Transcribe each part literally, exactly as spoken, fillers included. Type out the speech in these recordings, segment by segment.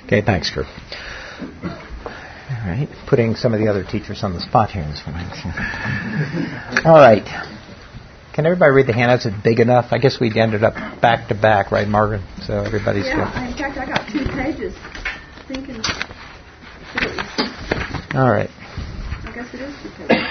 Okay, thanks, Kurt. All right, putting some of the other teachers on the spot here this morning. All right. Can everybody read the handouts? Is it big enough? I guess we ended up back to back, right, Margaret? So everybody's yeah. Good. In fact, I got two pages. Thinking. All right. I guess it is two pages.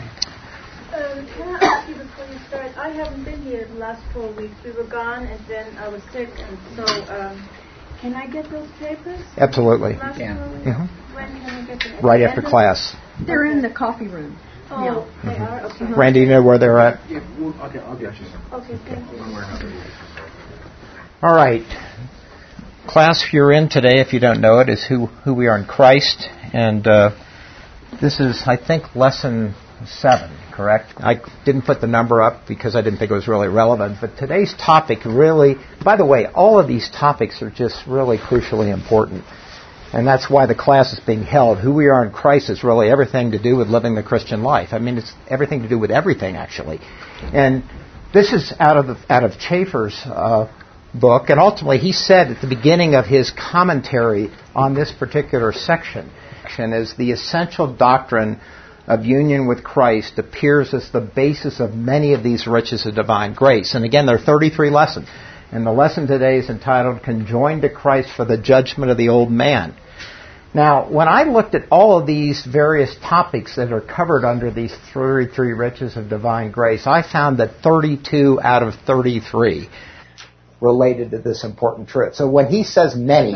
Um, can I ask you before you start? I haven't been here the last four weeks. We were gone, and then I was sick, and so um, can I get those papers? Absolutely. Last Yeah. four weeks? Mm-hmm. When can I get them? Right after class. They're in the coffee room. Oh, Yeah. they Mm-hmm. are? Okay. Randy, you know where they're at? Yeah, well, I'll get, I'll get you some. Okay, thank you. All right. Class you're in today, if you don't know it, is who, who we are in Christ. And uh, this is, I think, lesson seven, correct? I didn't put the number up because I didn't think it was really relevant. But today's topic really, by the way, all of these topics are just really crucially important. And that's why the class is being held. Who we are in Christ is really everything to do with living the Christian life. I mean, it's everything to do with everything, actually. And this is out of the, out of Chafer's uh, book. And ultimately, he said at the beginning of his commentary on this particular section, is the essential doctrine of union with Christ appears as the basis of many of these riches of divine grace. And again, there are thirty-three lessons. And the lesson today is entitled, Conjoined to Christ for the Judgment of the Old Man. Now, when I looked at all of these various topics that are covered under these thirty-three riches of divine grace, I found that thirty-two out of thirty-three related to this important truth. So when he says many,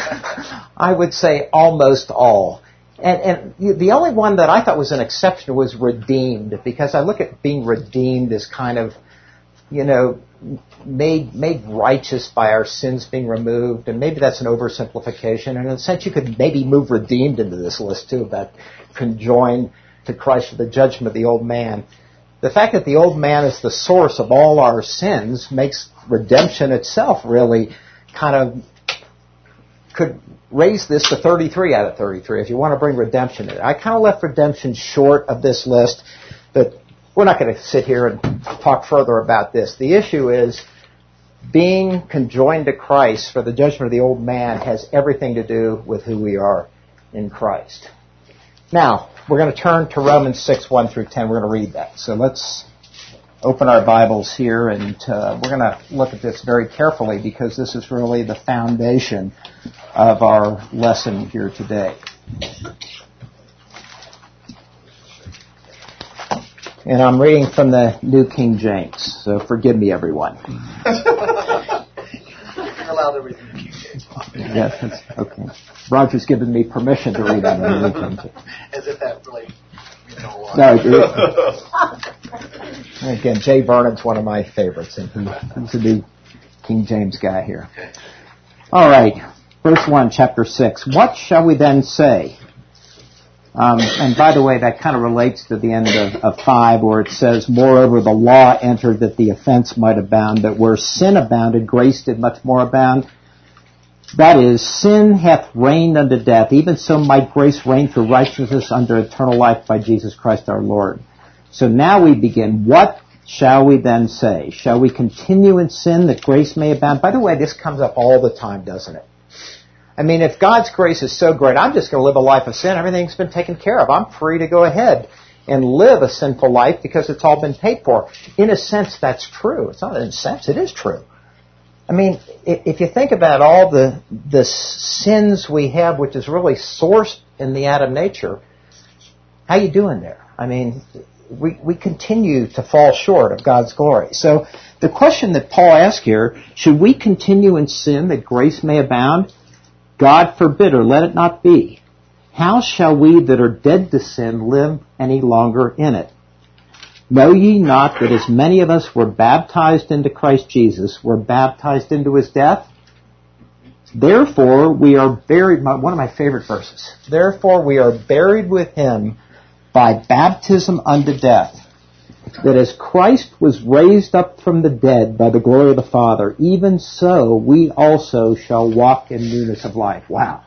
I would say almost all. And, and the only one that I thought was an exception was redeemed, because I look at being redeemed as kind of, you know, made made righteous by our sins being removed, and maybe that's an oversimplification. And in a sense, you could maybe move redeemed into this list too, about conjoined to Christ for the judgment of the old man. The fact that the old man is the source of all our sins makes redemption itself really kind of could raise this to thirty-three out of thirty-three if you want to bring redemption in. I kind of left redemption short of this list, but we're not going to sit here and talk further about this. The issue is being conjoined to Christ for the judgment of the old man has everything to do with who we are in Christ. Now, we're going to turn to Romans six, one through ten. We're going to read that. So let's open our Bibles here, and uh, we're going to look at this very carefully because this is really the foundation of our lesson here today. And I'm reading from the New King James, so forgive me, everyone. You're allowed to read the King James. Yes, that's okay. Roger's given me permission to read on the New King James. As if that really means a lot. No, again, Jay Vernon's one of my favorites, and he, he's a new King James guy here. All right, verse one, chapter six. What shall we then say? Um, and by the way, that kind of relates to the end of, of five, where it says, Moreover, the law entered that the offense might abound, but where sin abounded, grace did much more abound. That is, sin hath reigned unto death, even so might grace reign through righteousness unto eternal life by Jesus Christ our Lord. So now we begin. What shall we then say? Shall we continue in sin that grace may abound? By the way, this comes up all the time, doesn't it? I mean, if God's grace is so great, I'm just going to live a life of sin. Everything's been taken care of. I'm free to go ahead and live a sinful life because it's all been paid for. In a sense, that's true. It's not in a sense, it is true. I mean, if you think about all the the sins we have, which is really sourced in the Adam nature, how you doing there? I mean, we, we continue to fall short of God's glory. So the question that Paul asks here, should we continue in sin that grace may abound? God forbid, or let it not be. How shall we that are dead to sin live any longer in it? Know ye not that as many of us were baptized into Christ Jesus, were baptized into his death? Therefore we are buried, one of my favorite verses, therefore we are buried with him by baptism unto death, that as Christ was raised up from the dead by the glory of the Father, even so we also shall walk in newness of life. Wow.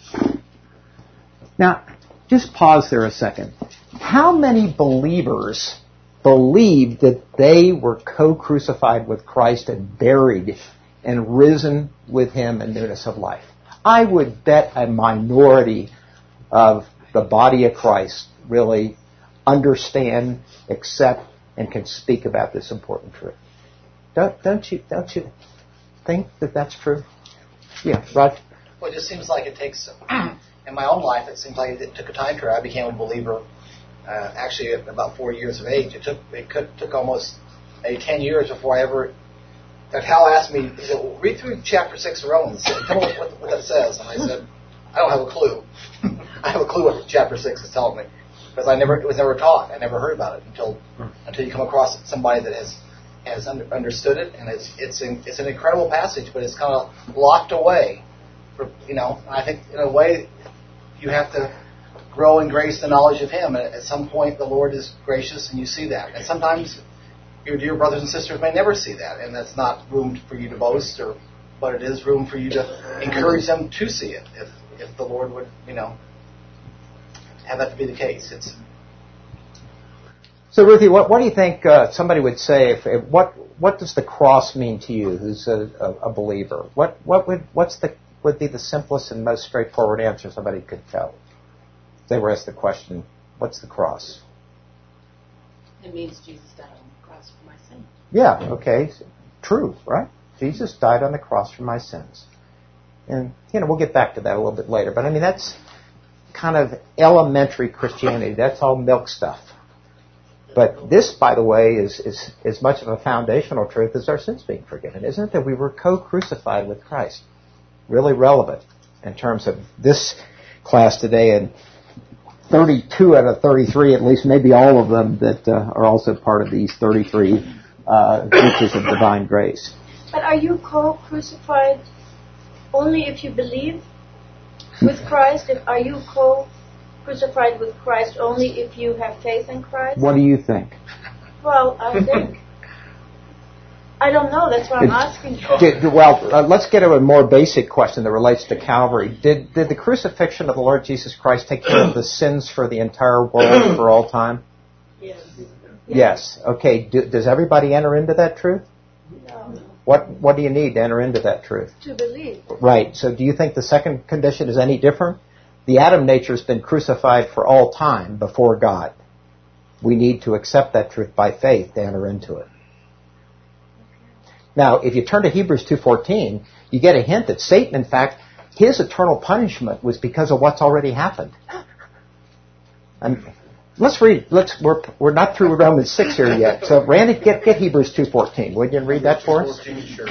Now, just pause there a second. How many believers believed that they were co-crucified with Christ and buried and risen with him in newness of life? I would bet a minority of the body of Christ really understand, accept, and can speak about this important truth. Don't, don't you don't you think that that's true? Yeah, Rod? Well, it just seems like it takes, in my own life, it seems like it took a time period. I became a believer uh, actually at about four years of age. It took it could, took almost maybe ten years before I ever, that Hal asked me, he said, well, read through chapter six of Romans. Tell me what, what that says. And I said, I don't have a clue. I have a clue what chapter six is telling me. Because I never, it was never taught. I never heard about it until until you come across somebody that has has under, understood it, and it's it's an, it's an incredible passage, but it's kind of locked away. For, you know, I think in a way you have to grow in grace and knowledge of Him, and at some point the Lord is gracious, and you see that. And sometimes your dear brothers and sisters may never see that, and that's not room for you to boast, or but it is room for you to encourage them to see it, if if the Lord would, you know, have that to be the case. It's so, Ruthie, what, what do you think uh, somebody would say? If, if what what does the cross mean to you, who's a, a, a believer? What what would what's the would be the simplest and most straightforward answer somebody could tell? If they were asked the question, "What's the cross?" It means Jesus died on the cross for my sin. Yeah. Okay. True. Right. Jesus died on the cross for my sins, and you know we'll get back to that a little bit later. But I mean that's kind of elementary Christianity. That's all milk stuff. But this, by the way, is, is as much of a foundational truth as our sins being forgiven, isn't it? That we were co-crucified with Christ. Really relevant in terms of this class today, and thirty-two out of thirty-three, at least maybe all of them, that uh, are also part of these thirty-three uh, riches of divine grace. But are you co-crucified only if you believe with Christ? If, are you co-crucified with Christ only if you have faith in Christ? What do you think? Well, I think. I don't know. That's what I'm asking for. Did, well, uh, let's get to a more basic question that relates to Calvary. Did did the crucifixion of the Lord Jesus Christ take care of the sins for the entire world for all time? Yes. Yes. Okay. Do, does everybody enter into that truth? No. What What do you need to enter into that truth? To believe. Right. So do you think the second condition is any different? The Adam nature has been crucified for all time before God. We need to accept that truth by faith to enter into it. Now, if you turn to Hebrews two fourteen, you get a hint that Satan, in fact, his eternal punishment was because of what's already happened. And let's read. Let's we're we're not through Romans six here yet. So, Randy, get get Hebrews two fourteen. Would you read that for us? Sure.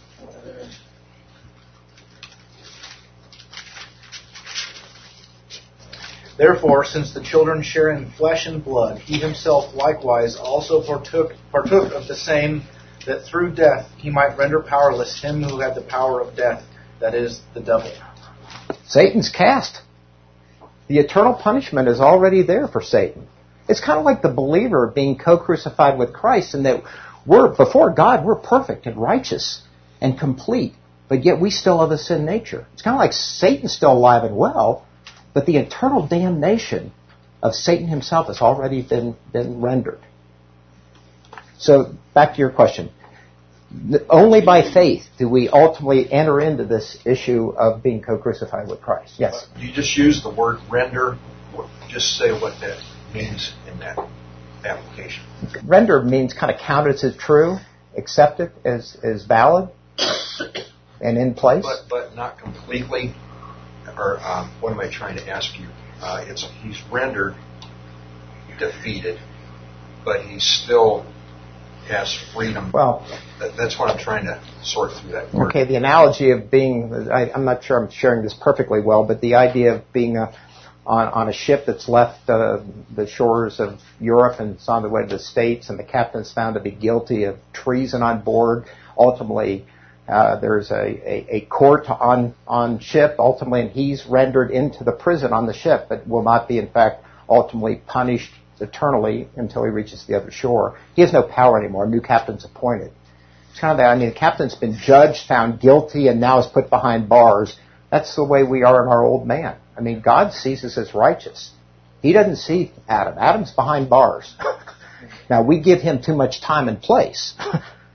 Therefore, since the children share in flesh and blood, he himself likewise also partook partook of the same, that through death he might render powerless him who had the power of death, that is, the devil. Satan's cast. The eternal punishment is already there for Satan. It's kind of like the believer being co-crucified with Christ, in that we're before God, we're perfect and righteous and complete, but yet we still have a sin nature. It's kind of like Satan's still alive and well, but the eternal damnation of Satan himself has already been, been rendered. So, back to your question. Only by faith do we ultimately enter into this issue of being co-crucified with Christ. Yes? You just use the word render. Just say what that means in that application. Render means kind of count it as true, accept it as, as valid, and in place. But but not completely. Or um, what am I trying to ask you? Uh, it's he's rendered defeated, but he still has freedom. Well, that, that's what I'm trying to sort through that word. Okay, the analogy of being, I, I'm not sure I'm sharing this perfectly well, but the idea of being a, on, on a ship that's left uh, the shores of Europe and it's on the way to the States, and the captain's found to be guilty of treason on board. Ultimately, uh, there's a, a, a court on, on ship, ultimately, and he's rendered into the prison on the ship, but will not be, in fact, ultimately punished eternally until he reaches the other shore. He has no power anymore. A new captain's appointed. It's kind of that. I mean, the captain's been judged, found guilty, and now is put behind bars. That's the way we are in our old man. I mean, God sees us as righteous. He doesn't see Adam. Adam's behind bars. Now, we give him too much time and place.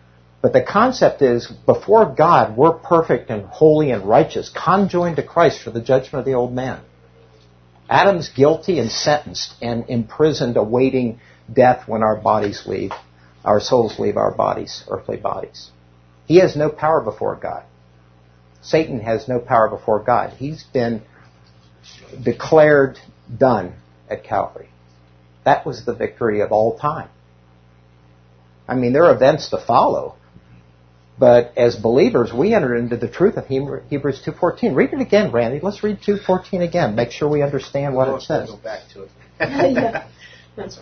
But the concept is, before God, we're perfect and holy and righteous, conjoined to Christ for the judgment of the old man. Adam's guilty and sentenced and imprisoned, awaiting death when our bodies leave, our souls leave our bodies, earthly bodies. He has no power before God. Satan has no power before God. He's been declared done at Calvary. That was the victory of all time. I mean, there are events to follow. But as believers, we enter into the truth of Hebrews two fourteen. Read it again, Randy. Let's read two fourteen again. Make sure we understand what it says. Go back to it. Yeah, that's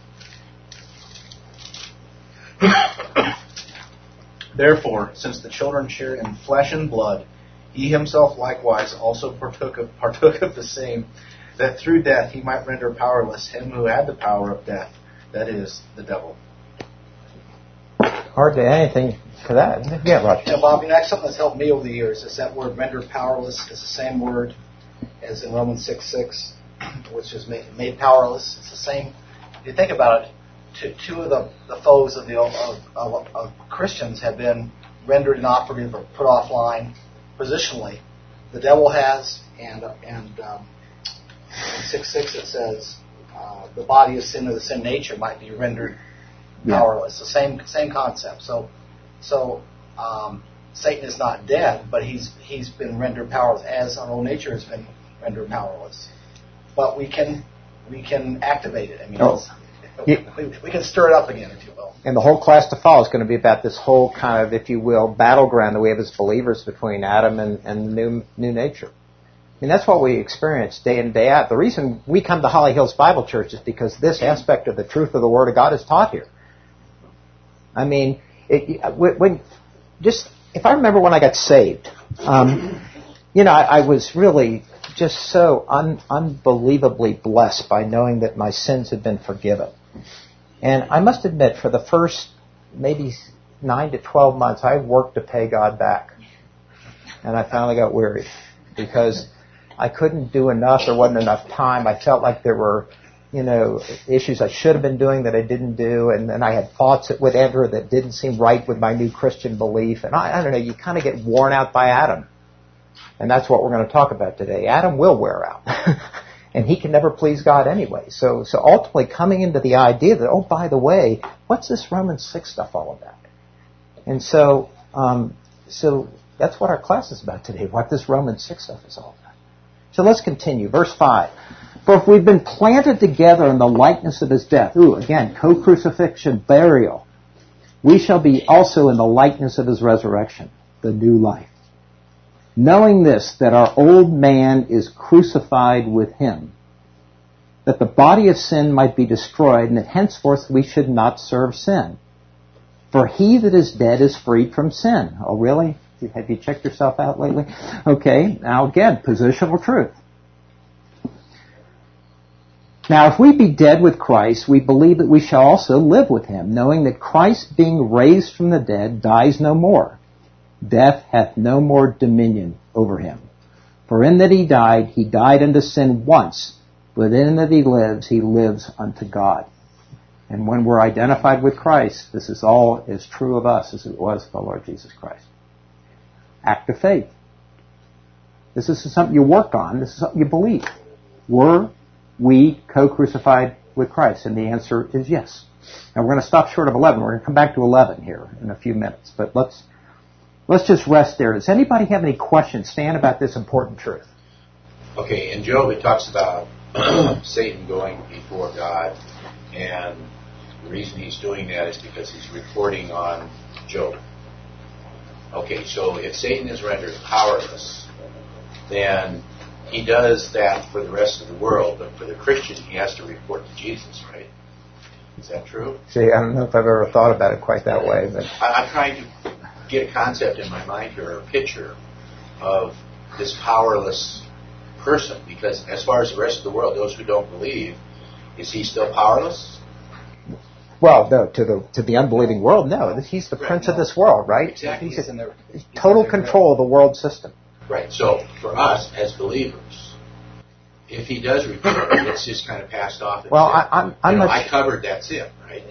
all right. Therefore, since the children share in flesh and blood, he himself likewise also partook of, partook of the same, that through death he might render powerless him who had the power of death, that is, the devil. Hard to add anything to that. Yeah, Roger. Yeah, Bob, you know, something that's helped me over the years is that word rendered powerless is the same word as in Romans six six, which is made, made powerless. It's the same. If you think about it, two, two of the, the foes of the of, of, of Christians have been rendered inoperative or put offline positionally. The devil has, and and um, in six six it says uh, the body of sin or the sin nature might be rendered powerless. The same same concept. So so um, Satan is not dead, but he's he's been rendered powerless, as our own nature has been rendered powerless. But we can we can activate it. I mean, Oh. it's, we, we can stir it up again, if you will. And the whole class to follow is going to be about this whole kind of, if you will, battleground that we have as believers between Adam and, and the new new nature. I mean, that's what we experience day in, day out. The reason we come to Holly Hills Bible Church is because this aspect of the truth of the Word of God is taught here. I mean, it, when just if I remember when I got saved, um, you know, I, I was really just so un, unbelievably blessed by knowing that my sins had been forgiven. And I must admit, for the first maybe nine to twelve months, I worked to pay God back. And I finally got weary because I couldn't do enough. There wasn't enough time. I felt like there were, you know, issues I should have been doing that I didn't do. And then I had thoughts that would enter that didn't seem right with my new Christian belief. And I, I don't know, you kind of get worn out by Adam. And that's what we're going to talk about today. Adam will wear out. And he can never please God anyway. So so ultimately coming into the idea that, oh, by the way, what's this Romans six stuff all about? And so um, so that's what our class is about today, what this Romans six stuff is all about. So let's continue. Verse five. For if we've been planted together in the likeness of his death, ooh, again, co-crucifixion, burial, we shall be also in the likeness of his resurrection, the new life. Knowing this, that our old man is crucified with him, that the body of sin might be destroyed, and that henceforth we should not serve sin. For he that is dead is freed from sin. Oh, really? Have you checked yourself out lately? Okay, now again, positional truth. Now, if we be dead with Christ, we believe that we shall also live with him, knowing that Christ, being raised from the dead, dies no more. Death hath no more dominion over him. For in that he died, he died unto sin once, but in that he lives, he lives unto God. And when we're identified with Christ, this is all as true of us as it was of the Lord Jesus Christ. Act of faith. This is something you work on. This is something you believe. Were we co-crucified with Christ? And the answer is yes. Now we're going to stop short of eleven. We're going to come back to eleven here in a few minutes. But let's let's just rest there. Does anybody have any questions, Stan, about this important truth? Okay, in Job it talks about Satan going before God, and the reason he's doing that is because he's reporting on Job. Okay, so if Satan is rendered powerless, then he does that for the rest of the world, but for the Christian he has to report to Jesus, right? Is that true? See, I don't know if I've ever thought about it quite that way. But I'm trying to get a concept in my mind here, a picture of this powerless person, because as far as the rest of the world, those who don't believe, is he still powerless? Well, no, to the to the unbelieving world, no. He's the prince of this world, right? Exactly. He's in total control of the world system. Right. So for us as believers, if he does report, it's just kind of passed off. Well, I, I'm, I'm you know, not I covered that sin, right? Yeah.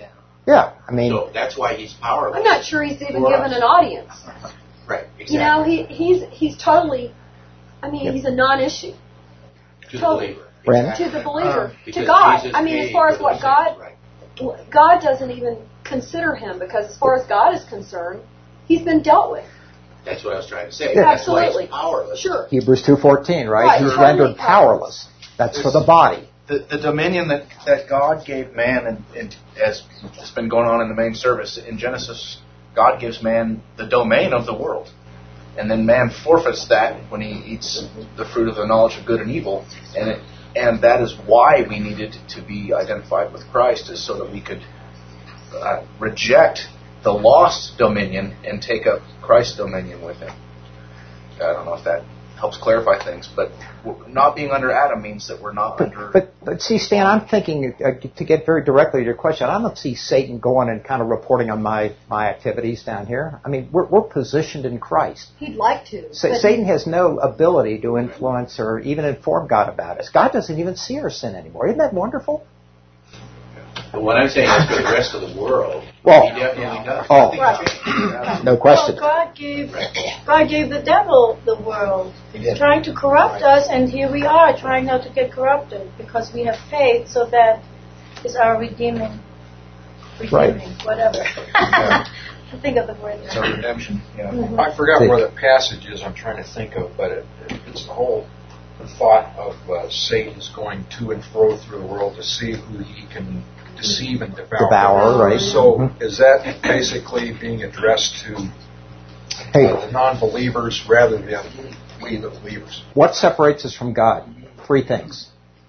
Yeah, I mean, So that's why he's powerless. I'm not sure he's even for given us. an audience. Right, exactly. You know, he he's he's totally. I mean, Yep. he's a non-issue to the totally. believer. Brandon? to the believer, to Because God. Jesus I mean, as paid far for as the what sins, God, right. God doesn't even consider him, because as far as God is concerned, he's been dealt with. That's what I was trying to say. Yeah. That's why Absolutely. he's powerless. Sure. Hebrews two fourteen, right? Right, He's totally rendered powerless. That's for the body. The, the dominion that, that God gave man, and, and as it's been going on in the main service, in Genesis, God gives man the domain of the world. And then man forfeits that when he eats the fruit of the knowledge of good and evil. And it, and that is why we needed to be identified with Christ, is so that we could uh, reject the lost dominion and take up Christ's dominion with him. I don't know if that helps clarify things, but not being under Adam means that we're not But, under... but, but see, Stan, I'm thinking, uh, to get very directly to your question, I don't see Satan going and kind of reporting on my, my activities down here. I mean, we're, we're positioned in Christ. He'd like to. Sa- but Satan has no ability to influence or even inform God about us. God doesn't even see our sin anymore. Isn't that wonderful? But what I'm saying is for the rest of the world, Well, he definitely does. oh. Right. No question. Well, God gave God gave the devil the world, He did. trying to corrupt us, and here we are trying not to get corrupted because we have faith. So that is our redeeming, Right. redeeming, whatever. I think of the word. It's our redemption. Yeah. Mhm. I forgot See. where the passage is I'm trying to think of, but it, it's the whole thought of uh, Satan's going to and fro through the world to see who he can deceive and devour. Devour, right. So Mhm. is that basically being addressed to Hey, uh, the non-believers rather than we the believers? what separates us from God? Three things.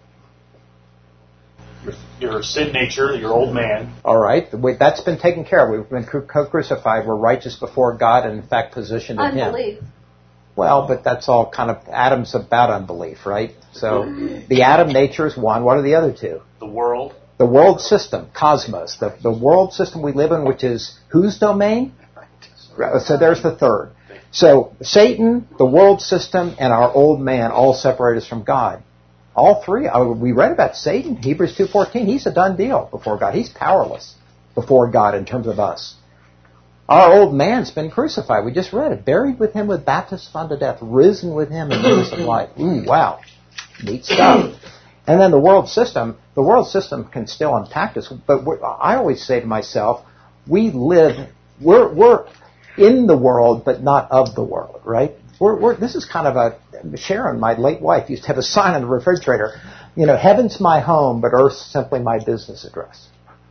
Your, your sin nature, your old man. All right. We- That's been taken care of. We've been cru- co-crucified. We're righteous before God and, in fact, positioned in Him. unbelief. Well, but that's all kind of, Adam's about unbelief, right? So the Adam nature is one. What are the other two? The world. The world system, cosmos, the, the world system we live in, which is whose domain? So there's the third. So Satan, the world system, and our old man all separate us from God. All three. Uh, we read about Satan, Hebrews two fourteen. He's a done deal before God. He's powerless before God in terms of us. Our old man's been crucified. We just read it. Buried with him with baptism unto death. Risen with him in newness of life. Ooh, wow. Neat stuff. And then the world system. The world system can still impact us. But we're, I always say to myself, we live, we're, we're in the world, but not of the world, right? We're, we're, this is kind of a, Sharon, my late wife, used to have a sign on the refrigerator. You know, heaven's my home, but earth's simply my business address.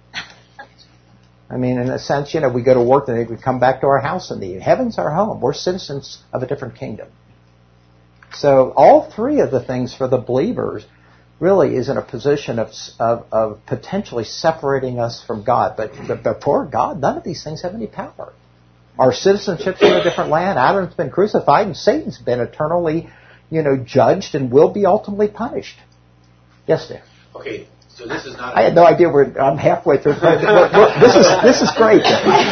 I mean, in a sense, you know, we go to work and we come back to our house in the evening. Heaven's our home. We're citizens of a different kingdom. So all three of the things for the believers really is in a position of, of, of potentially separating us from God. But, but before God, none of these things have any power. Our citizenship's in a different land. Adam's been crucified, and Satan's been eternally, you know, judged and will be ultimately punished. Yes, Dan. Okay, so this is not... I had no idea we're. I'm halfway through. We're, we're, this is this is great.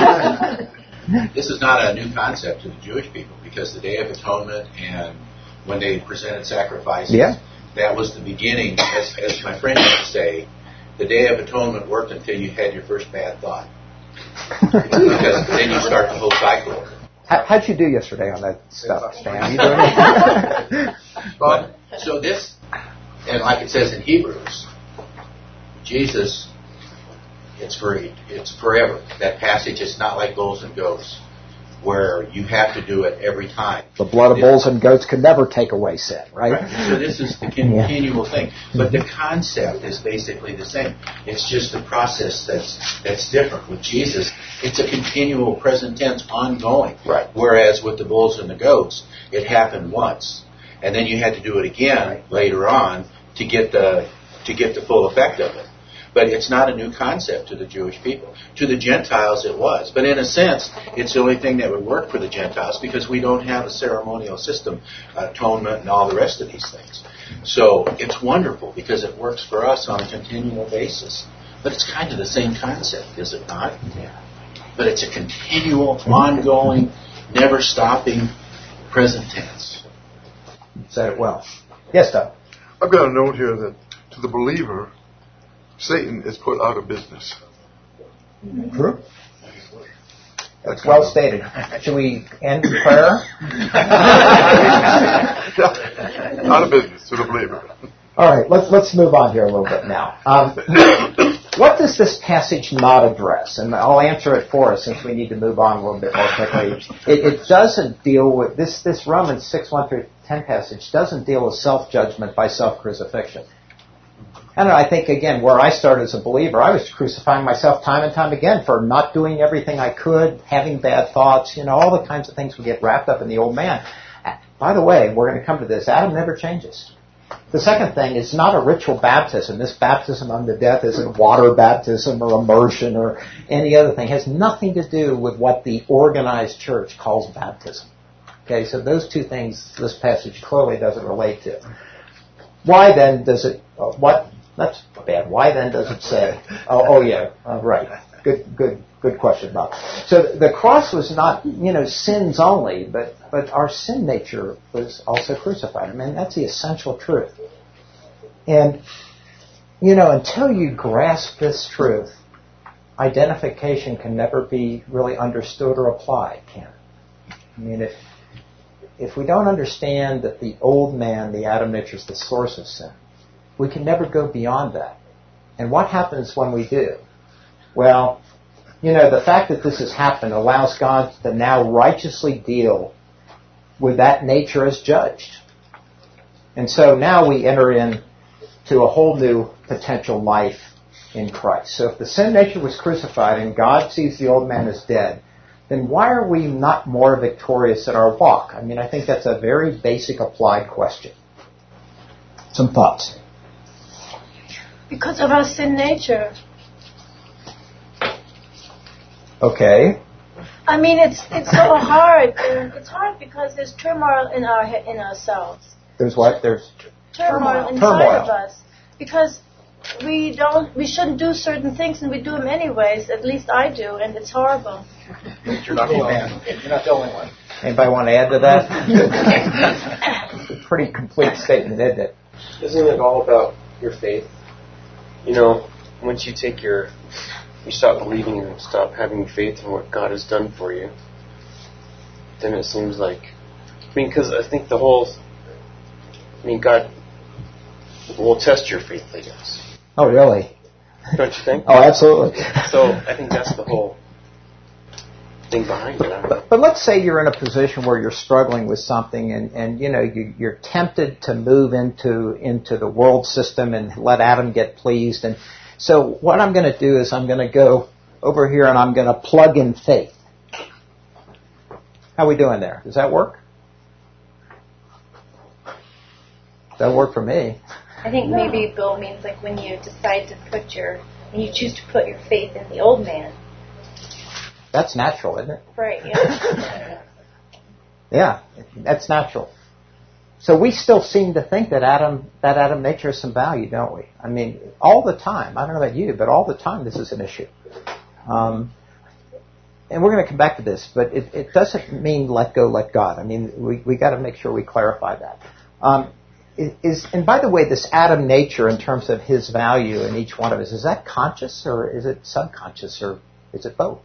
This is not a new concept to the Jewish people, because the Day of Atonement and when they presented sacrifices, Yeah. that was the beginning, as, as my friend used to say, the Day of Atonement worked until you had your first bad thought. Because then you start the whole cycle over. How, how'd you do yesterday on that stuff, Stan? You doing it? But, so this, and like it says in Hebrews, Jesus, it's for, it's forever. That passage is not like bulls and goats, where you have to do it every time. The blood of bulls and goats can never take away sin, right? Right. So this is the continual thing. But the concept is basically the same. It's just the process that's that's different. With Jesus, it's a continual present tense, ongoing. Right. Whereas with the bulls and the goats, it happened once. And then you had to do it again right. later on to get the to get the full effect of it. But it's not a new concept to the Jewish people. To the Gentiles it was. But in a sense, it's the only thing that would work for the Gentiles because we don't have a ceremonial system, atonement and all the rest of these things. So it's wonderful because it works for us on a continual basis. But it's kind of the same concept, is it not? Yeah. But it's a continual, ongoing, never stopping present tense. You said it well. Yes, Doug. I've got a note here that to the believer, Satan is put out of business. True. That's well stated. Should we end with prayer? Not a business to the believer. All right, let's let's move on here a little bit now. Um, what does this passage not address? And I'll answer it for us since we need to move on a little bit more quickly. It, it doesn't deal with this. This Romans six one through ten passage doesn't deal with self-judgment by self-crucifixion. I don't know, I think, again, where I started as a believer, I was crucifying myself time and time again for not doing everything I could, having bad thoughts, you know, all the kinds of things we get wrapped up in the old man. By the way, we're going to come to this. Adam never changes. The second thing is not a ritual baptism. This baptism unto death isn't water baptism or immersion or any other thing. It has nothing to do with what the organized church calls baptism. Okay, so those two things this passage clearly doesn't relate to. Why then does it, uh, what, that's bad. Why then does it say, oh, oh yeah, uh, right. Good, good, good question, Bob. So the cross was not, you know, sins only, but, but our sin nature was also crucified. I mean, that's the essential truth. And, you know, until you grasp this truth, identification can never be really understood or applied, can it? I mean, if, if we don't understand that the old man, the Adam nature, is the source of sin, we can never go beyond that. And what happens when we do? Well, you know, the fact that this has happened allows God to now righteously deal with that nature as judged. And so now we enter in to a whole new potential life in Christ. So if the sin nature was crucified and God sees the old man as dead, then why are we not more victorious in our walk? I mean, I think that's a very basic applied question. Some thoughts? Because of our sin nature. Okay. I mean, it's it's so hard. It's hard because there's turmoil in our in ourselves. There's what? There's turmoil inside turmoil. of us because we don't, we shouldn't do certain things, and we do them anyways. At least I do, and it's horrible. You're not the only one. You're not the only one. Anybody want to add to that? It's a pretty complete statement, isn't it? Isn't it all about your faith? You know, once you take your, you stop believing and stop having faith in what God has done for you, then it seems like, I mean, because I think the whole, I mean, God will test your faith, I guess. Oh, really? Don't you think? Oh, absolutely. So I think that's the whole thing behind it. I don't know. But, but let's say you're in a position where you're struggling with something, and, and you know you, you're tempted to move into into the world system and let Adam get pleased. And so what I'm going to do is I'm going to go over here and I'm going to plug in faith. How are we doing there? Does that work? That work for me. I think maybe Bill means like when you decide to put your, when you choose to put your faith in the old man. That's natural, isn't it? Right, yeah. Yeah, that's natural. So we still seem to think that Adam, that Adam nature has some value, don't we? I mean, all the time. I don't know about you, but all the time this is an issue. Um, and we're going to come back to this, but it, it doesn't mean let go, let God. I mean, we we got to make sure we clarify that. Um, is and by the way, this Adam nature in terms of his value in each one of us, is that conscious or is it subconscious or is it both?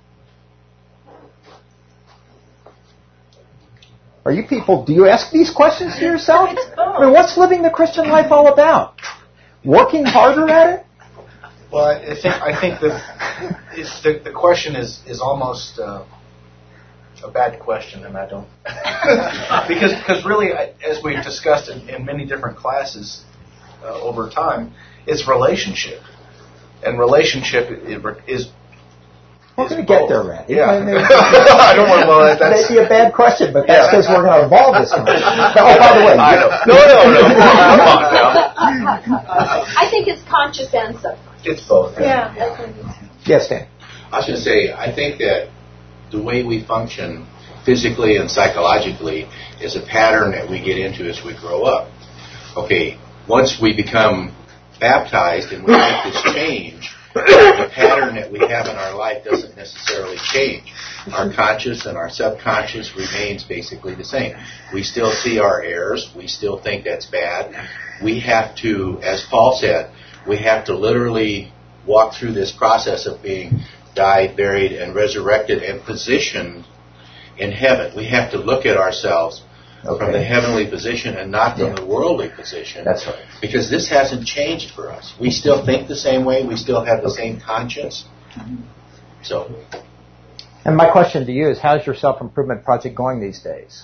Are you people, do you ask these questions to yourself? I mean, what's living the Christian life all about? Working harder at it? Well, I think I think the it's the, the question is is almost uh, a bad question, and I don't because because really, as we've discussed in, in many different classes uh, over time, it's relationship, and relationship is. We're going to get there, Randy. Yeah. I, mean, I don't want to. Well, that's that may be a bad question, but that's because yeah. we're going to evolve this one. Oh, by the way, I know. no, no, no. Come on now. I think it's conscious and subconscious. It's both. Yeah. yeah. Yes, Dan. I was going to say, I think that the way we function physically and psychologically is a pattern that we get into as we grow up. Okay, once we become baptized and we make this change, the pattern that we have in our life doesn't necessarily change. Our conscious and our subconscious remains basically the same. We still see our errors. We still think that's bad. We have to, as Paul said, we have to literally walk through this process of being died, buried, and resurrected and positioned in heaven. We have to look at ourselves okay. from the heavenly position and not from yeah. the worldly position. That's right. Because this hasn't changed for us. We still think the same way. We still have the okay. same conscience. So. And my question to you is, how's your self-improvement project going these days?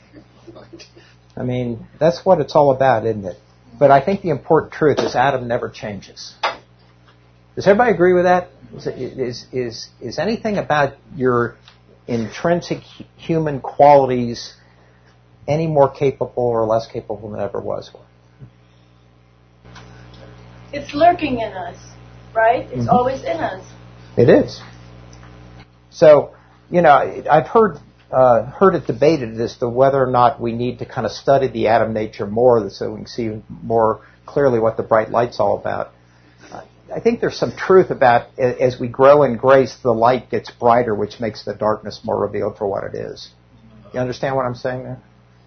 I mean, that's what it's all about, isn't it? But I think the important truth is Adam never changes. Does everybody agree with that? Is, is, is, is anything about your intrinsic human qualities any more capable or less capable than it ever was? It's lurking in us, right? It's mm-hmm. always in us. It is. So, you know, I've heard uh, heard it debated as to whether or not we need to kind of study the Adam nature more so we can see more clearly what the bright light's all about. I think there's some truth about as we grow in grace, the light gets brighter, which makes the darkness more revealed for what it is. You understand what I'm saying there?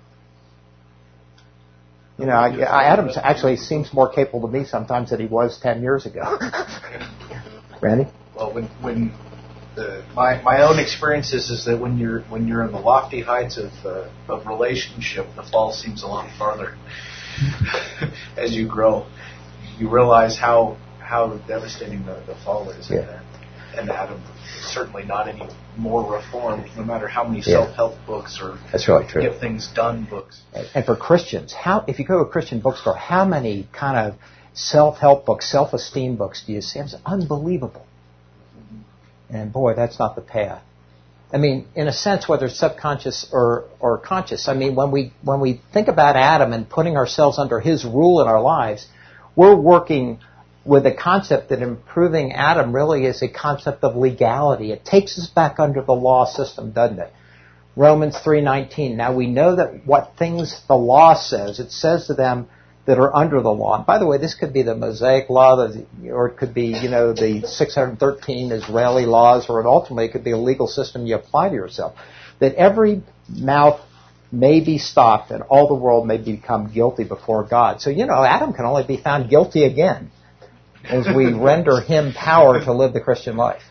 You know, I, I, Adam actually seems more capable to me sometimes than he was ten years ago. Randy? Well, when when the, my my own experience is, is that when you're when you're in the lofty heights of uh, of relationship, the fall seems a lot farther. As you grow, you realize how how devastating the, the fall is, yeah. and, and Adam certainly not any more reformed, no matter how many yeah. self-help books or That's really true. get things done books. And for Christians, how if you go to a Christian bookstore, how many kind of self-help books, self-esteem books do you see? It's unbelievable. And boy, that's not the path. I mean, in a sense, whether it's subconscious or, or conscious, I mean, when we when we think about Adam and putting ourselves under his rule in our lives, we're working with the concept that improving Adam really is a concept of legality. It takes us back under the law system, doesn't it? Romans three nineteen. Now we know that what things the law says, it says to them that are under the law. And by the way, this could be the Mosaic law, or it could be, you know, the six hundred thirteen Israeli laws, or it ultimately it could be a legal system you apply to yourself. That every mouth may be stopped and all the world may become guilty before God. So, you know, Adam can only be found guilty again as we render him power to live the Christian life.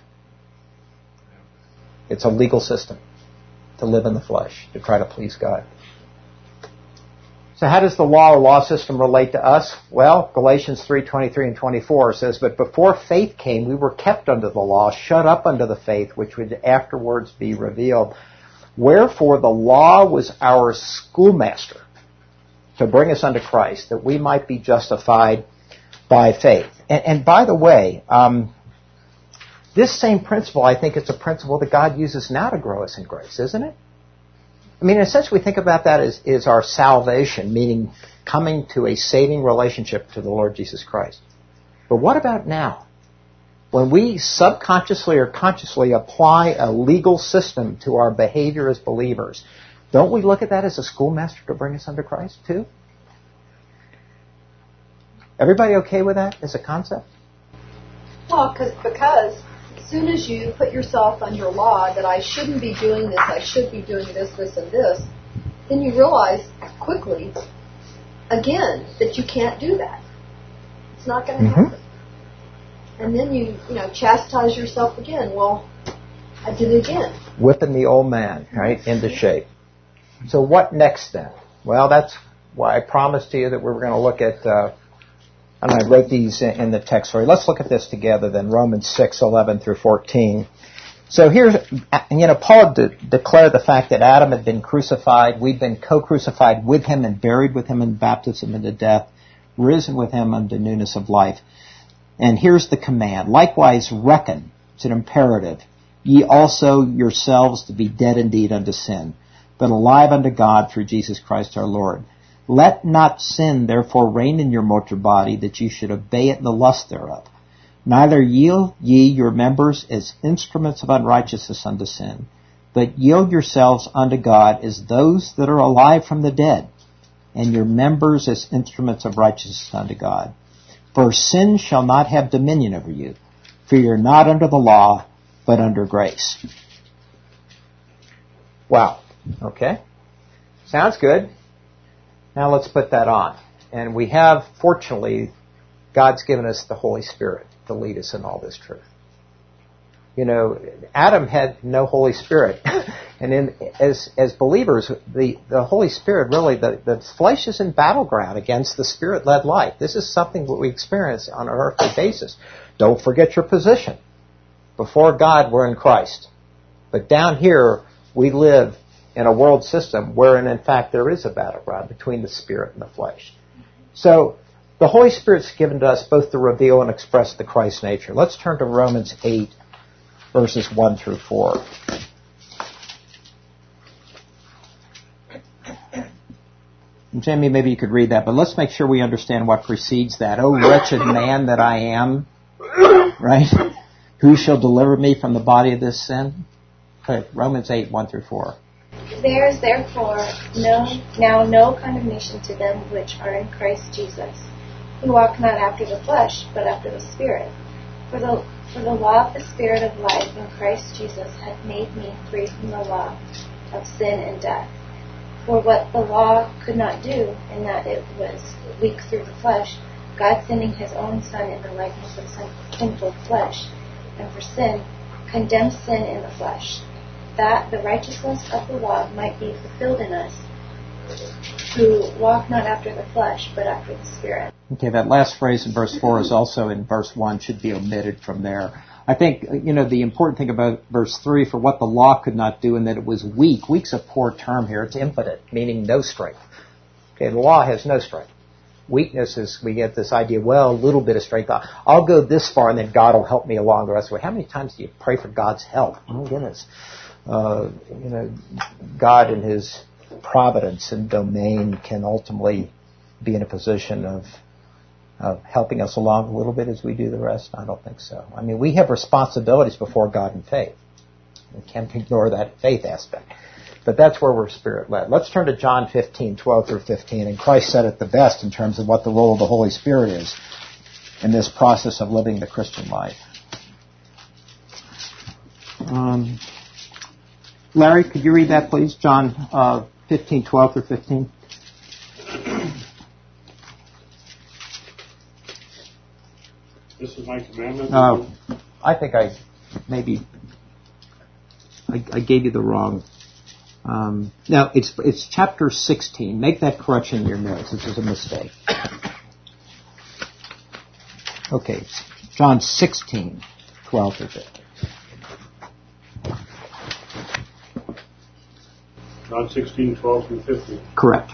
It's a legal system to live in the flesh, to try to please God. So how does the law or law system relate to us? Well, Galatians three twenty-three and twenty-four says, "But before faith came, we were kept under the law, shut up under the faith, which would afterwards be revealed. Wherefore the law was our schoolmaster to bring us unto Christ, that we might be justified by faith." And, and by the way, um, this same principle, I think it's a principle that God uses now to grow us in grace, isn't it? I mean, in a sense, we think about that as is our salvation, meaning coming to a saving relationship to the Lord Jesus Christ. But what about now? When we subconsciously or consciously apply a legal system to our behavior as believers, don't we look at that as a schoolmaster to bring us under Christ too? Everybody okay with that as a concept? Well, cause, because as soon as you put yourself under law that I shouldn't be doing this, I should be doing this, this, and this, then you realize quickly, again, that you can't do that. It's not going to mm-hmm. happen. And then you, you know, chastise yourself again. Well, I did it again. Whipping the old man, right, into shape. So what next then? Well, that's why I promised to you that we were going to look at... Uh, And I wrote these in the text for you. Let's look at this together then, Romans six, eleven through fourteen. So here, you know, Paul de- declared the fact that Adam had been crucified. We've been co-crucified with him and buried with him in baptism into death, risen with him unto newness of life. And here's the command. Likewise reckon, it's an imperative, ye also yourselves to be dead indeed unto sin, but alive unto God through Jesus Christ our Lord. Let not sin therefore reign in your mortal body, that you should obey it in the lust thereof. Neither yield ye your members as instruments of unrighteousness unto sin, but yield yourselves unto God as those that are alive from the dead, and your members as instruments of righteousness unto God. For sin shall not have dominion over you, for you are not under the law, but under grace. Wow. Okay. Sounds good. Now let's put that on. And we have, fortunately, God's given us the Holy Spirit to lead us in all this truth. You know, Adam had no Holy Spirit. And in, as as believers, the, the Holy Spirit, really, the, the flesh is in battleground against the Spirit-led life. This is something that we experience on an earthly basis. Don't forget your position. Before God, we're in Christ. But down here, we live in a world system wherein, in fact, there is a battleground between the Spirit and the flesh. So, the Holy Spirit's given to us both to reveal and express the Christ nature. Let's turn to Romans eight, verses one through four. Jamie, maybe you could read that, but let's make sure we understand what precedes that. Oh, wretched man that I am, right? Who shall deliver me from the body of this sin? Okay, Romans eight, one through four. There is therefore no now no condemnation to them which are in Christ Jesus, who walk not after the flesh, but after the Spirit. For the for the law of the Spirit of life in Christ Jesus hath made me free from the law of sin and death. For what the law could not do, in that it was weak through the flesh, God sending his own Son in the likeness of sinful flesh, and for sin, condemned sin in the flesh, that the righteousness of the law might be fulfilled in us, who walk not after the flesh, but after the Spirit. Okay, that last phrase in verse four is also in verse one, should be omitted from there. I think, you know, the important thing about verse three, for what the law could not do, and that it was weak. Weak's a poor term here. It's impotent, meaning no strength. Okay, the law has no strength. Weakness is, we get this idea, well, a little bit of strength. I'll go this far, and then God will help me along the rest of the way. How many times do you pray for God's help? Oh, goodness. Uh, you know, God in his providence and domain can ultimately be in a position of of helping us along a little bit as we do the rest? I don't think so. I mean, we have responsibilities before God in faith. We can't ignore that faith aspect. But that's where we're Spirit-led. Let's turn to John fifteen, twelve through fifteen. And Christ said it the best in terms of what the role of the Holy Spirit is in this process of living the Christian life. Um, Larry, could you read that, please? John uh, fifteen, twelve through fifteen. This is my commandment. Uh, I think I maybe I, I gave you the wrong. Um, no, it's it's chapter sixteen. Make that correction in your notes. This is a mistake. Okay, John sixteen, twelve through fifteen. John sixteen, twelve through fifteen. Correct.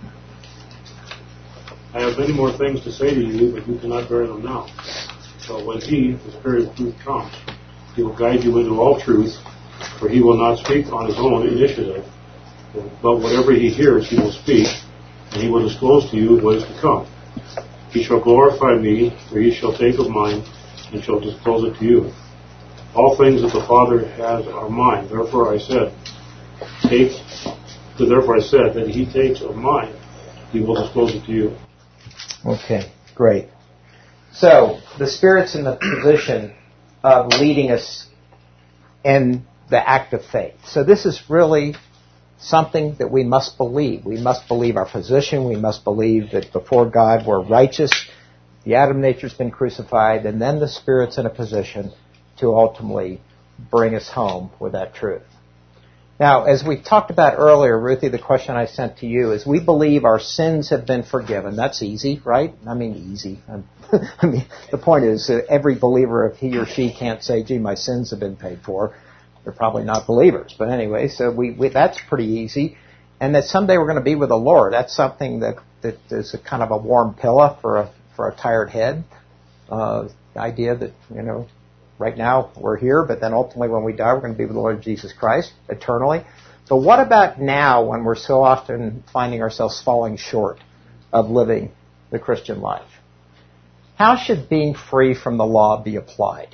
I have many more things to say to you, but you cannot bear them now. So when he, the Spirit of truth, comes, he will guide you into all truth, for he will not speak on his own initiative, but whatever he hears he will speak, and he will disclose to you what is to come. He shall glorify me, for he shall take of mine, and shall disclose it to you. All things that the Father has are mine. Therefore I said, take, therefore I said that he takes of mine, he will disclose it to you. Okay, great. So, the Spirit's in the position of leading us in the act of faith. So this is really something that we must believe. We must believe our position. We must believe that before God we're righteous. The Adam nature's been crucified, and then the Spirit's in a position to ultimately bring us home with that truth. Now, as we talked about earlier, Ruthie, the question I sent to you is, we believe our sins have been forgiven. That's easy, right? I mean, easy. I mean, the point is that every believer, if he or she can't say, gee, my sins have been paid for, they're probably not believers. But anyway, so we, we that's pretty easy. And that someday we're going to be with the Lord. That's something that, that is a kind of a warm pillow for a, for a tired head. Uh, the idea that, you know, right now, we're here, but then ultimately when we die, we're going to be with the Lord Jesus Christ eternally. But what about now when we're so often finding ourselves falling short of living the Christian life? How should being free from the law be applied?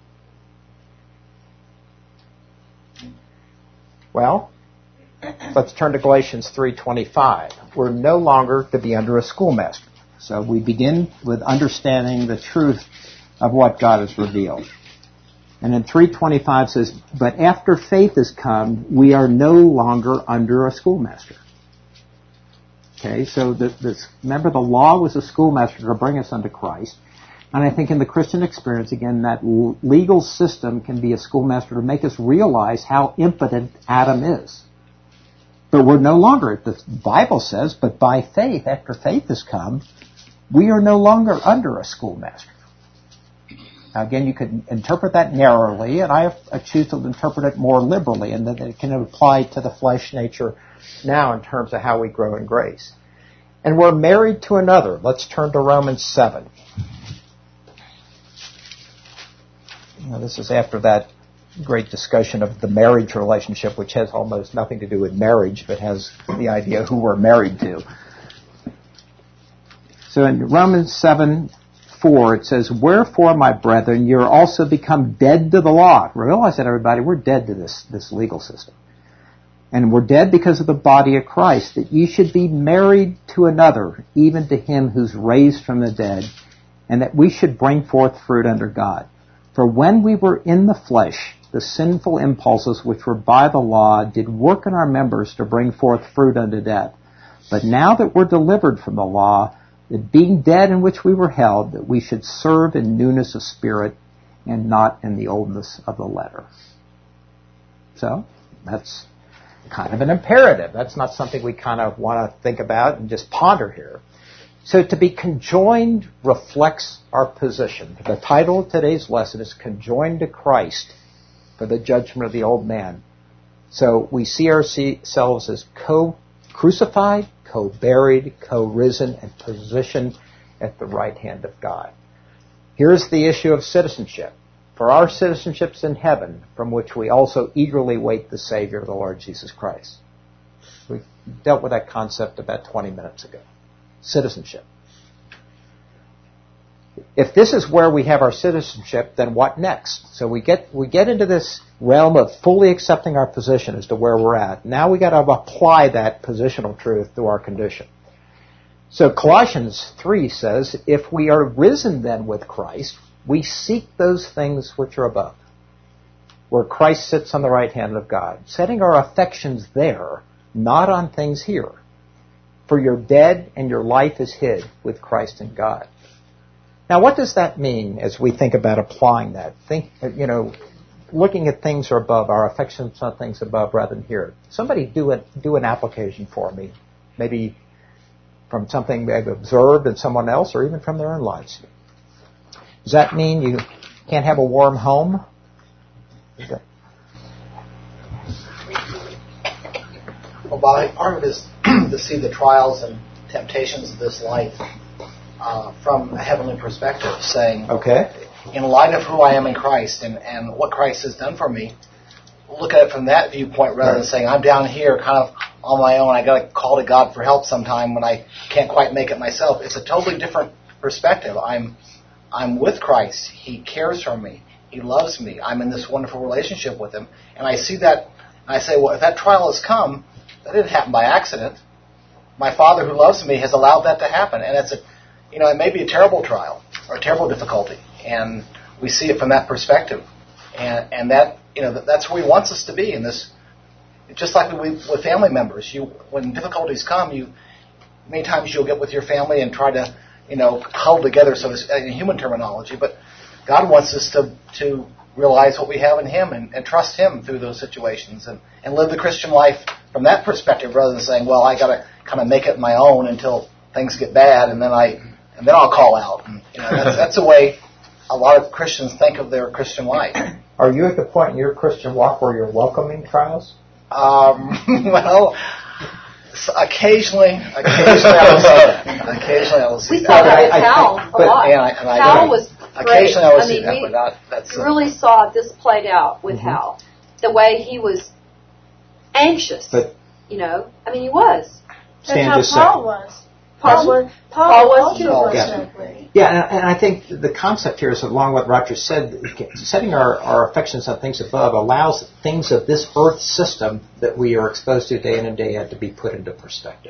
Well, let's turn to Galatians three twenty-five. We're no longer to be under a schoolmaster. So we begin with understanding the truth of what God has revealed. And in three twenty-five says, but after faith has come, we are no longer under a schoolmaster. Okay, so the, this, remember the law was a schoolmaster to bring us unto Christ. And I think in the Christian experience, again, that l- legal system can be a schoolmaster to make us realize how impotent Adam is. But we're no longer, the Bible says, but by faith, after faith has come, we are no longer under a schoolmaster. Now again, you could interpret that narrowly, and I, I choose to interpret it more liberally, and that it can apply to the flesh nature now in terms of how we grow in grace. And we're married to another. Let's turn to Romans seven. Now, this is after that great discussion of the marriage relationship, which has almost nothing to do with marriage, but has the idea of who we're married to. So in Romans seven four, it says, "Wherefore, my brethren, you're also become dead to the law." Realize that, everybody. We're dead to this, this legal system. "And we're dead because of the body of Christ, that ye should be married to another, even to him who's raised from the dead, and that we should bring forth fruit unto God. For when we were in the flesh, the sinful impulses which were by the law did work in our members to bring forth fruit unto death. But now that we're delivered from the law, that being dead in which we were held, that we should serve in newness of spirit and not in the oldness of the letter." So, that's kind of an imperative. That's not something we kind of want to think about and just ponder here. So to be conjoined reflects our position. The title of today's lesson is Conjoined to Christ for the Judgment of the Old Man. So we see ourselves as co-crucified, co-buried, co-risen, and positioned at the right hand of God. Here's the issue of citizenship. For our citizenship's in heaven, from which we also eagerly wait the Savior, the Lord Jesus Christ. We dealt with that concept about twenty minutes ago. Citizenship. If this is where we have our citizenship, then what next? So we get we get into this realm of fully accepting our position as to where we're at. Now we got to apply that positional truth to our condition. So Colossians three says, "If we are risen then with Christ, we seek those things which are above, where Christ sits on the right hand of God, setting our affections there, not on things here. For you're dead and your life is hid with Christ in God." Now, what does that mean as we think about applying that? Think, you know, looking at things are above, our affections on things above rather than here. Somebody do it, do an application for me, maybe from something they've observed in someone else or even from their own lives. Does that mean you can't have a warm home? Well, Bob, part of it is to see the trials and temptations of this life uh, from a heavenly perspective, saying, okay, in light of who I am in Christ and, and what Christ has done for me, look at it from that viewpoint rather right. than saying, I'm down here kind of on my own, I got to call to God for help sometime when I can't quite make it myself. It's a totally different perspective. I'm I'm with Christ. He cares for me. He loves me. I'm in this wonderful relationship with Him. And I see that, and I say, well, if that trial has come, that didn't happen by accident. My Father who loves me has allowed that to happen. And it's a, you know, it may be a terrible trial or a terrible difficulty. And we see it from that perspective. And, and that, you know, that's where He wants us to be in this. Just like we, with family members, you, when difficulties come, you, many times you'll get with your family and try to, you know, huddle together, so it's in human terminology. But God wants us to, to realize what we have in Him and, and trust Him through those situations and, and live the Christian life from that perspective rather than saying, well, I got to kind of make it my own until things get bad and then I and then I'll call out. And, you know, that's, that's the way a lot of Christians think of their Christian life. Are you at the point in your Christian walk where you're welcoming trials? Um, well, occasionally, occasionally I will say that. Occasionally I will say we that. saw that with I, Hal I, a lot. And I, and I Hal was great. Occasionally I will I see mean, that, we but not, that's... really saw this played out with mm-hmm. Hal. The way he was anxious, but, you know. I mean, he was. That's how Paul was. Paul was. Paul, Paul was too. was yeah, that way. yeah and, and I think the concept here is, along with what Roger said, setting our, our affections on things above allows things of this earth system that we are exposed to day in and day out to be put into perspective.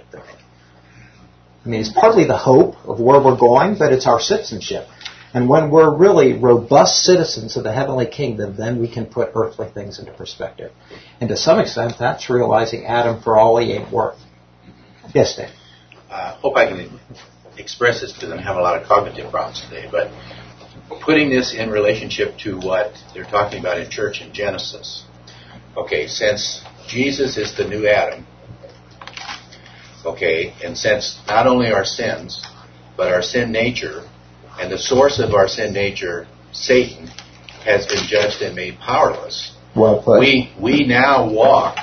I mean, it's partly the hope of where we're going, but it's our citizenship. And when we're really robust citizens of the heavenly kingdom, then we can put earthly things into perspective. And to some extent, that's realizing Adam for all he ain't worth. Yes, Dave? I uh, hope I can express this because I'm having a lot of cognitive problems today. But putting this in relationship to what they're talking about in church in Genesis. Okay, since Jesus is the new Adam, okay, and since not only our sins, but our sin nature, and the source of our sin nature, Satan, has been judged and made powerless. Well put. We we now walk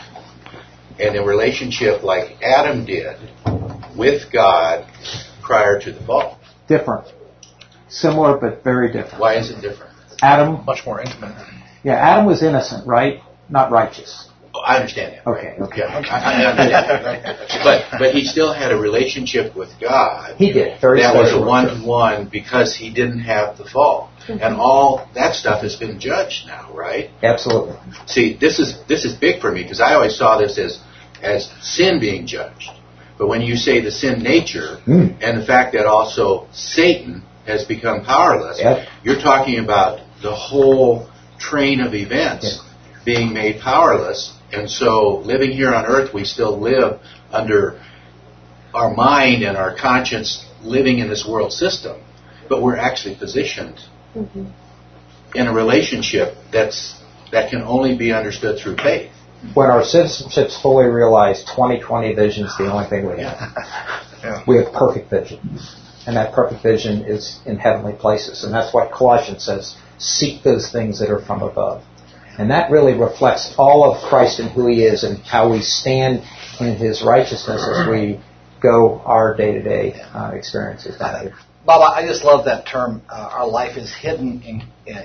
in a relationship like Adam did with God prior to the fall. Different. Similar, but very different. Why is it different? Adam, Much more intimate. yeah, Adam was innocent, right? Not righteous. Oh, I understand that. Okay, okay. Yeah, I, I understand that. But but he still had a relationship with God. He did. Very that was a special. one-to-one because he didn't have the fall. And all that stuff has been judged now, right? Absolutely. See, this is this is big for me because I always saw this as as sin being judged. But when you say the sin nature Mm. and the fact that also Satan has become powerless, Yep. you're talking about the whole train of events Yep. being made powerless. And so living here on earth, we still live under our mind and our conscience living in this world system. But we're actually positioned Mm-hmm. in a relationship that's that can only be understood through faith. When our citizenship's fully realized, twenty twenty vision's the only thing we have. Yeah. We have perfect vision. And that perfect vision is in heavenly places. And that's what Colossians says, seek those things that are from above. And that really reflects all of Christ and who He is and how we stand in His righteousness as we go our day-to-day uh, experiences. Bob, I just love that term. Uh, our life is hidden in, in.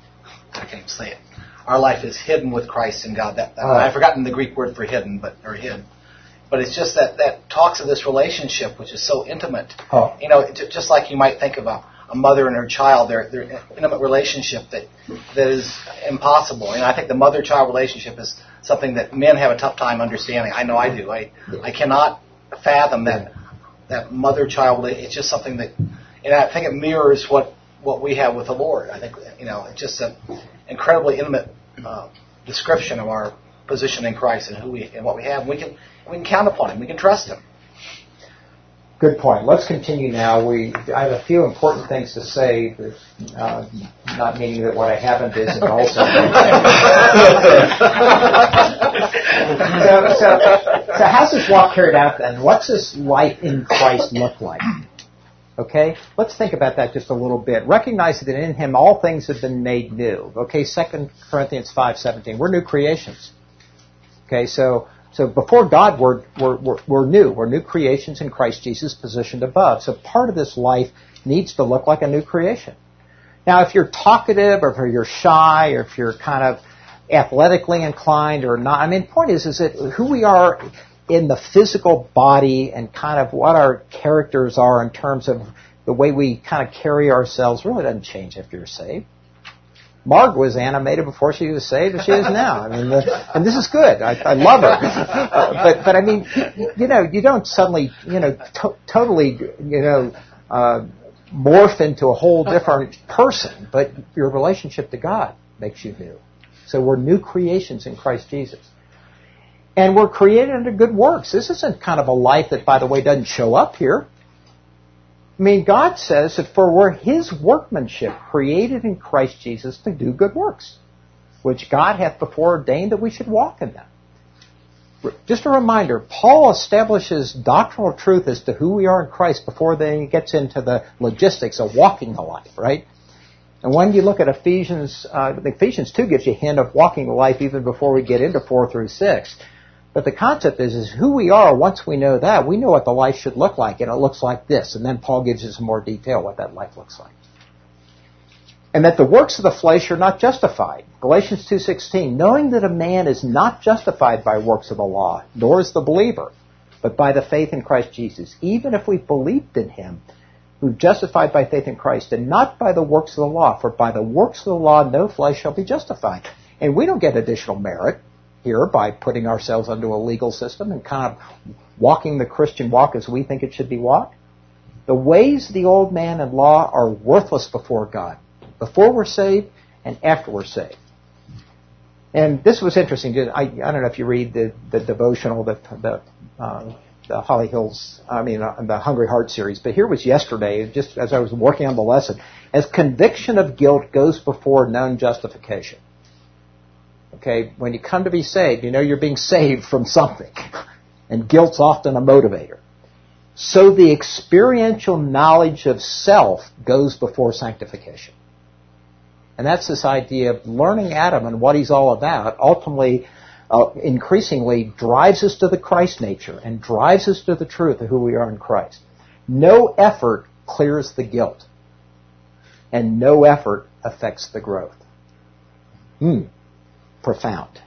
I can't even say it. Our life is hidden with Christ in God. That, that Uh, I've forgotten the Greek word for hidden, but or hid. But it's just that that talks of this relationship, which is so intimate. Oh. You know, it, just like you might think of a, a mother and her child, their their intimate relationship that that is impossible. And I think the mother-child relationship is something that men have a tough time understanding. I know I do. I I cannot fathom that that mother-child. It's just something that. And I think it mirrors what, what we have with the Lord. I think, you know, it's just an incredibly intimate uh, description of our position in Christ and who we and what we have. And we can we can count upon Him. We can trust Him. Good point. Let's continue now. We I have a few important things to say, but, uh, not meaning that what I haven't isn't also. so, so, so how's this walk carried out then? What's this life in Christ look like? Okay, let's think about that just a little bit. Recognize that in Him all things have been made new. Okay, Second Corinthians five seventeen. We're new creations. Okay, so so before God, we're, we're, we're, we're new. We're new creations in Christ Jesus positioned above. So part of this life needs to look like a new creation. Now, if you're talkative or if you're shy or if you're kind of athletically inclined or not, I mean, the point is, is that who we are in the physical body and kind of what our characters are in terms of the way we kind of carry ourselves really doesn't change after you're saved. Marg was animated before she was saved, and she is now. I mean, the, and this is good. I, I love her. Uh, but, but I mean, you know, you don't suddenly, you know, to- totally, you know, uh, morph into a whole different person. But your relationship to God makes you new. So we're new creations in Christ Jesus. And we're created under good works. This isn't kind of a life that, by the way, doesn't show up here. I mean, God says that for we're His workmanship, created in Christ Jesus to do good works, which God hath before ordained that we should walk in them. Just a reminder, Paul establishes doctrinal truth as to who we are in Christ before then he gets into the logistics of walking the life, right? And when you look at Ephesians, uh, Ephesians two gives you a hint of walking the life even before we get into four through six. But the concept is, is who we are. Once we know that, we know what the life should look like, and it looks like this. And then Paul gives you some more detail what that life looks like. And that the works of the flesh are not justified. Galatians two sixteen, knowing that a man is not justified by works of the law, nor is the believer, but by the faith in Christ Jesus, even if we believed in Him, who justified by faith in Christ, and not by the works of the law. For by the works of the law no flesh shall be justified. And we don't get additional merit here by putting ourselves under a legal system and kind of walking the Christian walk as we think it should be walked. The ways of the old man and law are worthless before God, before we're saved and after we're saved. And this was interesting. I, I don't know if you read the, the devotional that the uh, the Holly Hills, I mean, uh, the Hungry Heart series, but here was yesterday, just as I was working on the lesson, as conviction of guilt goes before known justification. Okay, when you come to be saved, you know you're being saved from something, and guilt's often a motivator. So the experiential knowledge of self goes before sanctification. And that's this idea of learning Adam and what he's all about, ultimately, uh, increasingly drives us to the Christ nature and drives us to the truth of who we are in Christ. No effort clears the guilt, and no effort affects the growth. Hmm. Profound.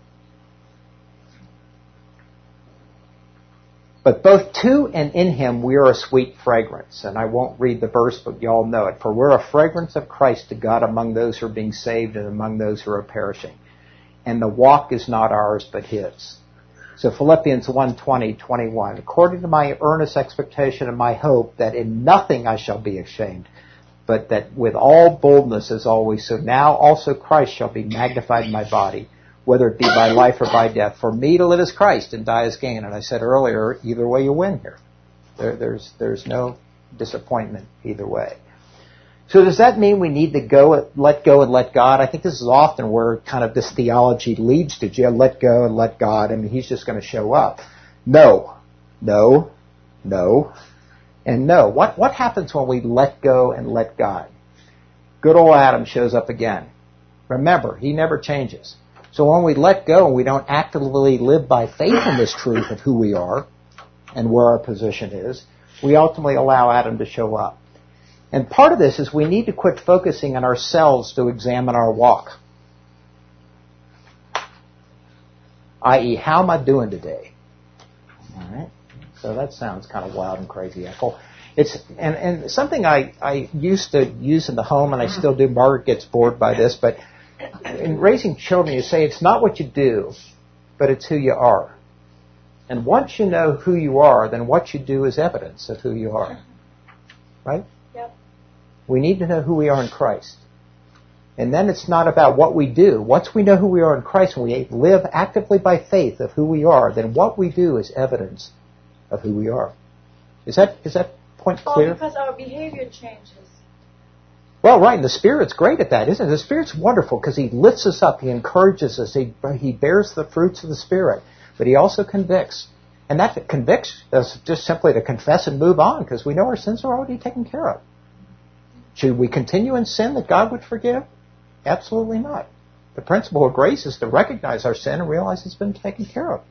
But both to and in him we are a sweet fragrance. And I won't read the verse, but you all know it. For we're a fragrance of Christ to God among those who are being saved and among those who are perishing. And the walk is not ours, but his. So Philippians one twenty, twenty-one. According to my earnest expectation and my hope that in nothing I shall be ashamed, but that with all boldness as always, so now also Christ shall be magnified in my body, whether it be by life or by death. For me to live is Christ and die is gain. And I said earlier, either way you win here. There, there's, there's no disappointment either way. So does that mean we need to go, let go and let God? I think this is often where kind of this theology leads to. You let go and let God. I mean, he's just going to show up. No, no, no, and no. What, what happens when we let go and let God? Good old Adam shows up again. Remember, he never changes. So when we let go and we don't actively live by faith in this truth of who we are and where our position is, we ultimately allow Adam to show up. And part of this is we need to quit focusing on ourselves to examine our walk. that is, how am I doing today? All right. So that sounds kind of wild and crazy, Ethel. It's and, and something I, I used to use in the home, and I still do. Margaret gets bored by this, but in raising children, you say it's not what you do, but it's who you are. And once you know who you are, then what you do is evidence of who you are. Right? Yep. We need to know who we are in Christ. And then it's not about what we do. Once we know who we are in Christ and we live actively by faith of who we are, then what we do is evidence of who we are. Is that is that point clear? Well, because our behavior changes. Well, right, and the Spirit's great at that, isn't it? The Spirit's wonderful because He lifts us up, He encourages us, He, he bears the fruits of the Spirit, but He also convicts. And that convicts us just simply to confess and move on because we know our sins are already taken care of. Should we continue in sin that God would forgive? Absolutely not. The principle of grace is to recognize our sin and realize it's been taken care of.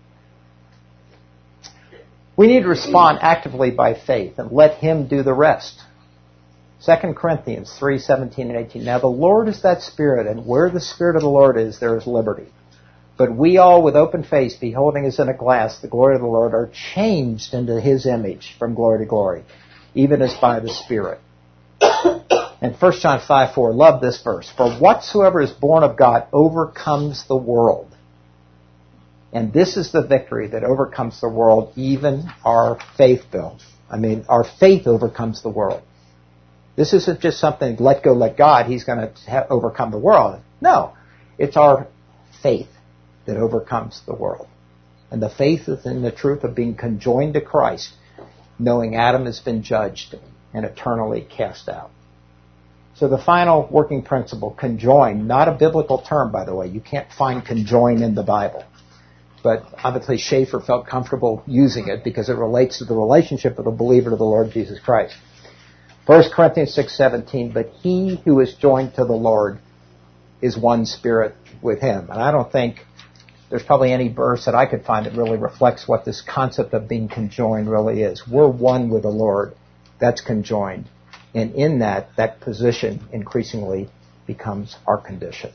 We need to respond actively by faith and let Him do the rest. Second Corinthians three, seventeen and eighteen. Now the Lord is that Spirit, and where the Spirit of the Lord is, there is liberty. But we all, with open face, beholding as in a glass the glory of the Lord, are changed into His image from glory to glory, even as by the Spirit. And First John five, four, love this verse. For whatsoever is born of God overcomes the world. And this is the victory that overcomes the world, even our faith, Bill. I mean, our faith overcomes the world. This isn't just something, let go, let God, He's going to ha- overcome the world. No, it's our faith that overcomes the world. And the faith is in the truth of being conjoined to Christ, knowing Adam has been judged and eternally cast out. So the final working principle, conjoin, not a biblical term, by the way. You can't find conjoin in the Bible. But obviously Schaeffer felt comfortable using it because it relates to the relationship of the believer to the Lord Jesus Christ. First Corinthians six, seventeen, but he who is joined to the Lord is one spirit with Him. And I don't think there's probably any verse that I could find that really reflects what this concept of being conjoined really is. We're one with the Lord. That's conjoined. And in that, that position increasingly becomes our condition.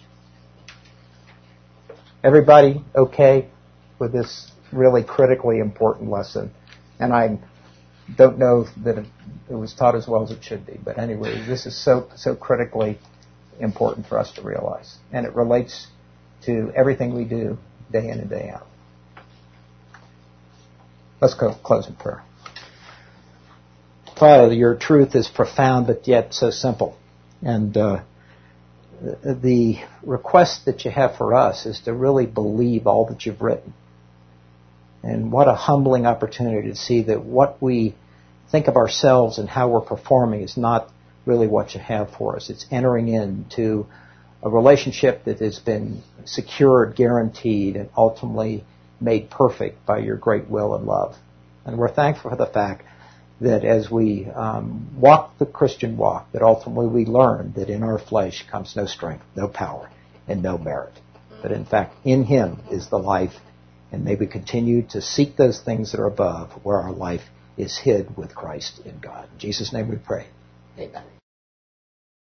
Everybody okay with this really critically important lesson? And I don't know that it, it was taught as well as it should be. But anyway, this is so so critically important for us to realize. And it relates to everything we do day in and day out. Let's go close in prayer. Father, your truth is profound but yet so simple. And uh, the, the request that you have for us is to really believe all that you've written And what a humbling opportunity to see that what we think of ourselves and how we're performing is not really what you have for us. It's entering into a relationship that has been secured, guaranteed, and ultimately made perfect by your great will and love. And we're thankful for the fact that as we um, walk the Christian walk, that ultimately we learn that in our flesh comes no strength, no power, and no merit. But in fact, in Him is the life, and may we continue to seek those things that are above, where our life is hid with Christ in God. In Jesus' name we pray. Amen.